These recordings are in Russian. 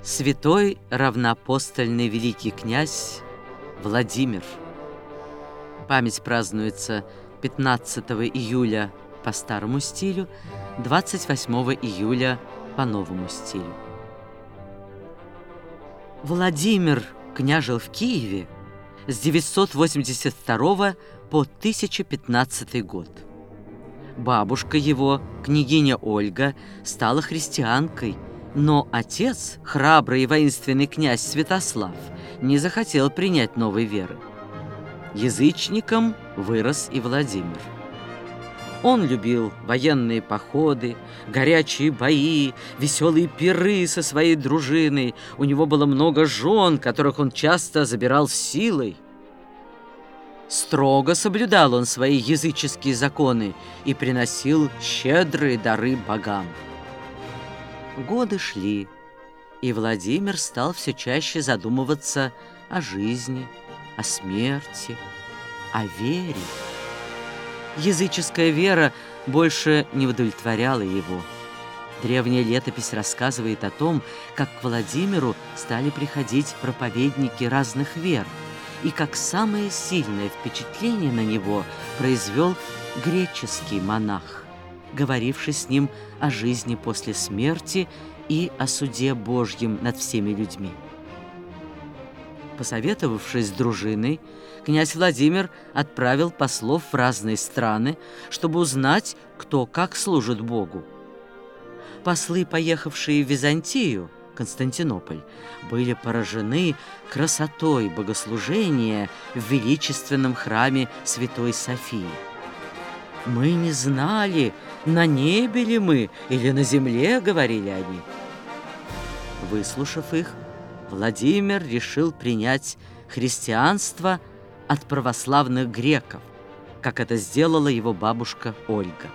Святой равноапостольный великий князь Владимир. Память празднуется 15 июля по старому стилю, 28 июля по новому стилю. Владимир княжил в Киеве с 982 по 1015 год. Бабушка его, княгиня Ольга, стала христианкой, но отец, храбрый и воинственный князь Святослав, не захотел принять новой веры. Язычником вырос и Владимир. Он любил военные походы, горячие бои, веселые пиры со своей дружиной. У него было много жен, которых он часто забирал силой. Строго соблюдал он свои языческие законы и приносил щедрые дары богам. Годы шли, и Владимир стал все чаще задумываться о жизни, о смерти, о вере. Языческая вера больше не удовлетворяла его. Древняя летопись рассказывает о том, как к Владимиру стали приходить проповедники разных вер, и как самое сильное впечатление на него произвел греческий монах, говоривший с ним о жизни после смерти и о суде Божьем над всеми людьми. Посоветовавшись с дружиной, князь Владимир отправил послов в разные страны, чтобы узнать, кто как служит Богу. Послы, поехавшие в Византию, Константинополь, были поражены красотой богослужения в величественном храме Святой Софии. «Мы не знали, на небе ли мы или на земле», — говорили они. Выслушав их, Владимир решил принять христианство от православных греков, как это сделала его бабушка Ольга.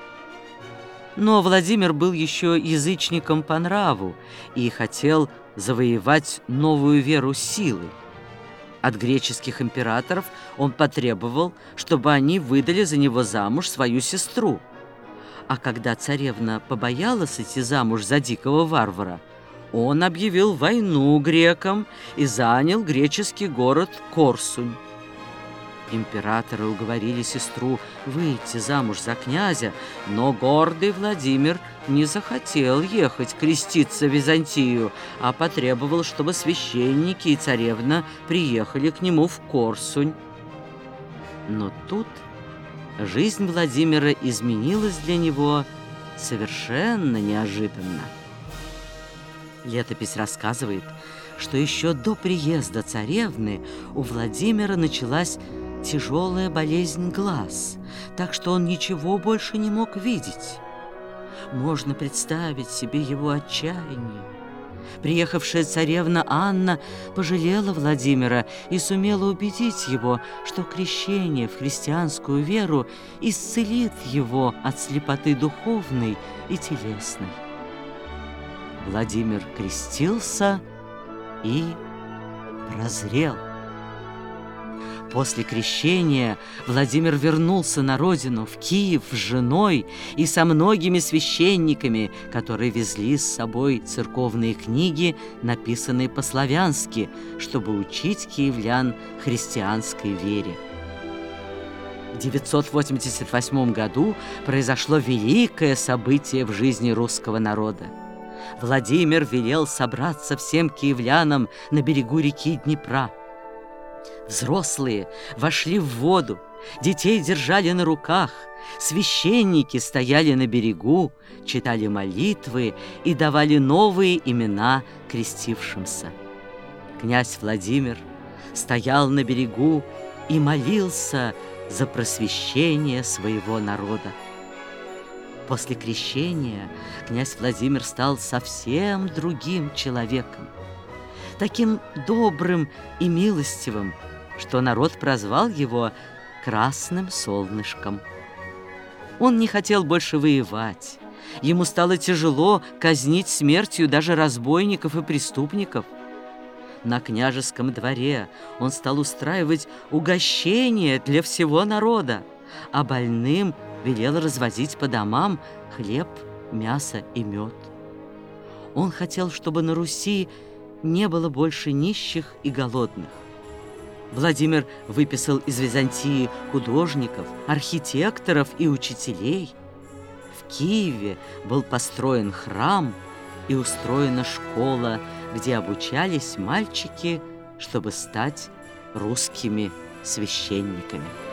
Но Владимир был еще язычником по нраву и хотел завоевать новую веру силой. От греческих императоров он потребовал, чтобы они выдали за него замуж свою сестру. А когда царевна побоялась идти замуж за дикого варвара, он объявил войну грекам и занял греческий город Корсунь. Императоры уговорили сестру выйти замуж за князя, но гордый Владимир не захотел ехать креститься в Византию, а потребовал, чтобы священники и царевна приехали к нему в Корсунь. Но тут жизнь Владимира изменилась для него совершенно неожиданно. Летопись рассказывает, что еще до приезда царевны у Владимира началась тяжелая болезнь глаз, так что он ничего больше не мог видеть. Можно представить себе его отчаяние. Приехавшая царевна Анна пожалела Владимира и сумела убедить его, что крещение в христианскую веру исцелит его от слепоты духовной и телесной. Владимир крестился и прозрел. После крещения Владимир вернулся на родину, в Киев, с женой и со многими священниками, которые везли с собой церковные книги, написанные по-славянски, чтобы учить киевлян христианской вере. В 988 году произошло великое событие в жизни русского народа. Владимир велел собраться всем киевлянам на берегу реки Днепра. Взрослые вошли в воду, детей держали на руках, священники стояли на берегу, читали молитвы и давали новые имена крестившимся. Князь Владимир стоял на берегу и молился за просвещение своего народа. После крещения князь Владимир стал совсем другим человеком, таким добрым и милостивым, что народ прозвал его «Красным солнышком». Он не хотел больше воевать. Ему стало тяжело казнить смертью даже разбойников и преступников. На княжеском дворе он стал устраивать угощения для всего народа, а больным велел развозить по домам хлеб, мясо и мед. Он хотел, чтобы на Руси не было больше нищих и голодных. Владимир выписал из Византии художников, архитекторов и учителей. В Киеве был построен храм и устроена школа, где обучались мальчики, чтобы стать русскими священниками.